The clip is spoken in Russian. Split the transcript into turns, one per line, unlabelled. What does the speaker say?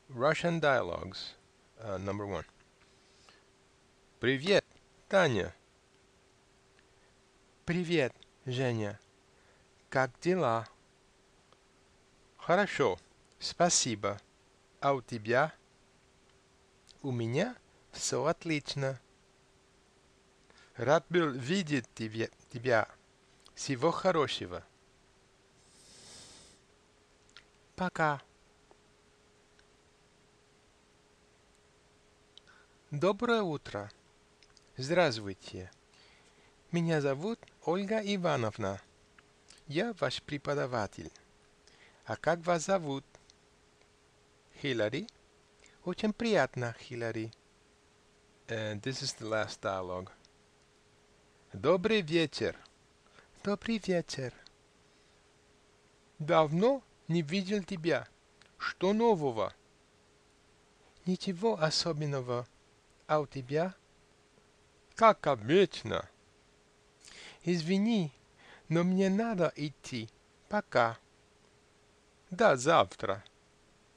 Russian Dialogues, number 1. Привет, Таня.
Привет, Женя. Как дела?
Хорошо, спасибо. А у тебя?
У меня все отлично.
Рад был видеть тебя. Всего хорошего.
Пока. Доброе утро.
Здравствуйте.
Меня зовут Ольга Ивановна. Я ваш преподаватель. А как вас зовут?
Хиллари.
Очень приятно, Хиллари.
And this is the last dialogue. Добрый вечер.
Добрый вечер.
Давно не видел тебя. Что нового?
Ничего особенного. А у тебя?
Как обычно.
Извини, но мне надо идти. Пока.
До завтра.